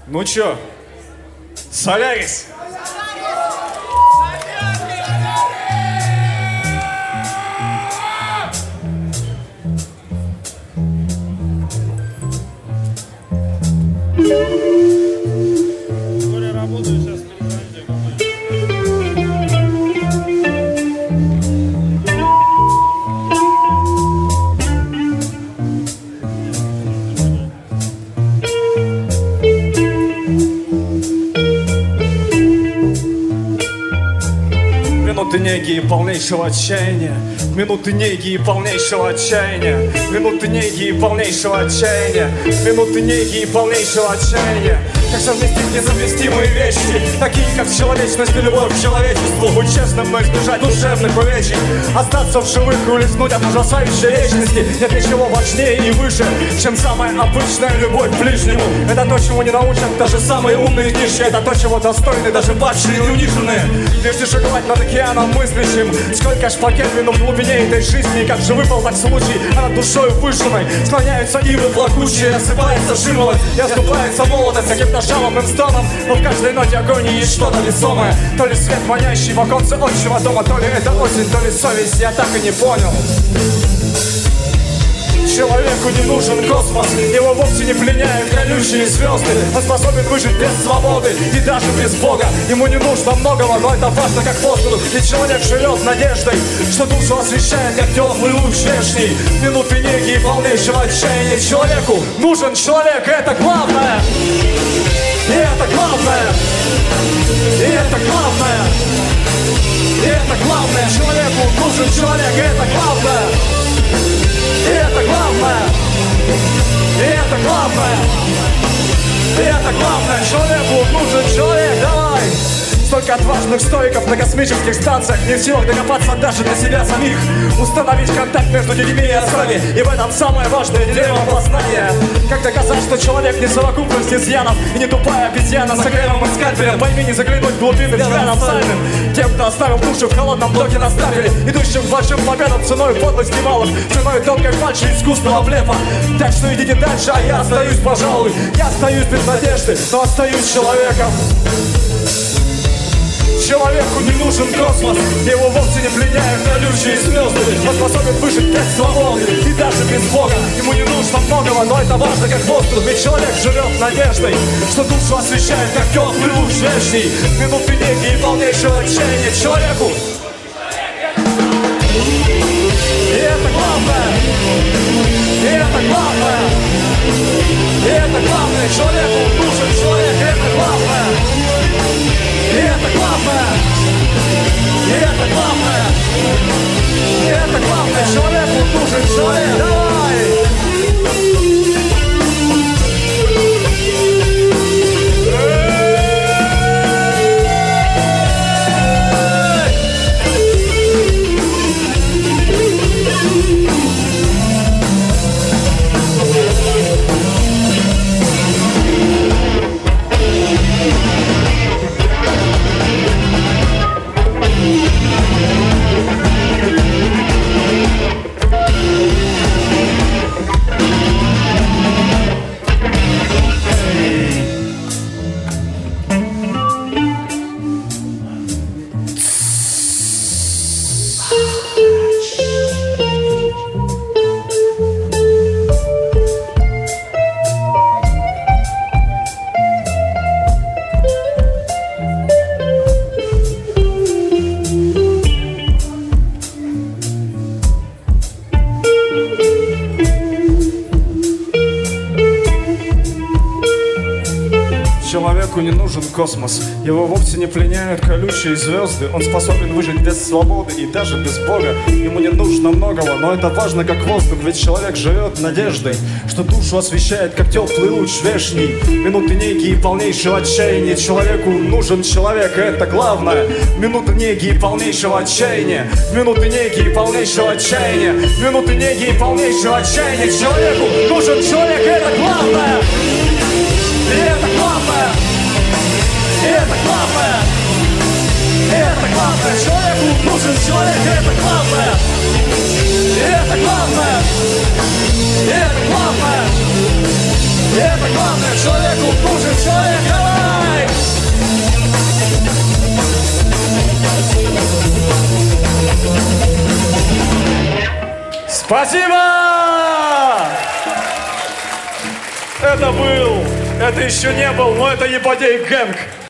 Ну чё, Солярис? Коля, работаю сейчас, перезвоните. Минуты неги и полнейшего отчаяния. Минуты неги и полнейшего отчаяния. Минуты неги и полнейшего отчаяния. Минуты неги и полнейшего отчаяния. Как совместить несовместимые вещи, такие как человечность и любовь к человечеству. Будь честным, но избежать душевных увечий. Остаться в живых и улизнуть от ужасающей вечности. Нет ничего важнее и выше, чем самая обычная любовь к ближнему. Это то, чему не научат даже самые умные книжки. Это то, чего достойны даже падшие и униженные. Прежде шаговать над океаном мыслящим, сколько ж по Кельвину в глубине этой жизни. Как же выпал так случай, а над душою выжженной склоняются ивы плакучие, осыпается жимолость и оступается молодость каким-то жалобным стоном. Но в каждой ноте агонии есть что-то весомое. То ли свет, манящий в оконце отчего дома, то ли это осень, то ли совесть, я так и не понял. Человеку не нужен космос, его вовсе не пленяют колючие звезды. Он способен выжить без свободы и даже без Бога. Ему не нужно многого, но это важно как воздух. Ведь человек живет надеждой, что душу освещает как теплый луч вешний. Минуты неги и полнейшего отчаяния. Человеку нужен человек, и это главное. И это главное. И это главное. И это главное. Человеку нужен человек, и это главное. И это главное. И это главное. И это главное. Человеку нужен человек. Давай. Столько отважных стоиков на космических станциях не в силах докопаться даже до себя самих. Установить контакт между людьми и остальными. И в этом самое важное дилемма познания. Как доказать, что человек не совокупность изъянов и не тупая обезьяна с огревом и скальпелем. Пойми, не заглянуть в глубины взглядом сальным. Тем, кто оставил душу в холодном блоке на стапеле, идущим к большим победам ценой подлости малых, ценой тонкой фальши искусственного блефа. Так что идите дальше, а я остаюсь, пожалуй. Я остаюсь без надежды, но остаюсь человеком. Человеку не нужен космос, его вовсе не пленяют колючие звезды. Он способен выжить без свободы и даже без Бога. Ему не нужно многого, но это важно как воздух. Ведь человек живет надеждой, что душу освещает как теплый луч вешний. Минуты неги и полнейшего отчаяния. Человеку и это главное. И это главное. И это главное. Человеку нужен человек, и это главное. И это главное. И это главное. И это главное. Человеку нужен человек. Давай! Человеку не нужен космос, его вовсе не пленяют колючие звезды. Он способен выжить без свободы и даже без Бога. Ему не нужно многого, но это важно как воздух. Ведь человек живет надеждой, что душу освещает как теплый луч вешний. Минуты неги и полнейшего отчаяния. Человеку нужен человек, и это главное. Минуты неги и полнейшего отчаяния. Минуты неги и полнейшего отчаяния. Минуты неги и полнейшего отчаяния. Человеку нужен человек, и это главное. И это главное. И это главное. И это главное. Человеку нужен человек, и это главное. И это главное. И это главное. И это главное. Человеку нужен человек, Спасибо! Это еще не был, но это Ебадей Гэнг.